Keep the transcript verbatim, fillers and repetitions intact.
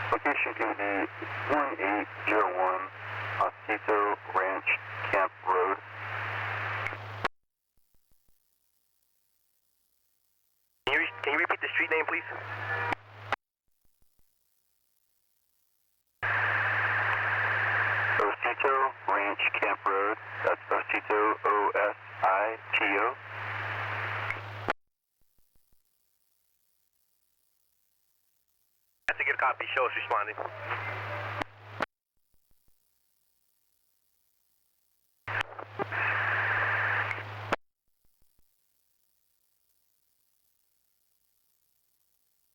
Location can be one eight zero one Osito Ranch Camp Road. Can you, can you repeat the street name, please? Osito Ranch Camp Road. That's Osito, O S I T O. That's a good copy. Show us responding.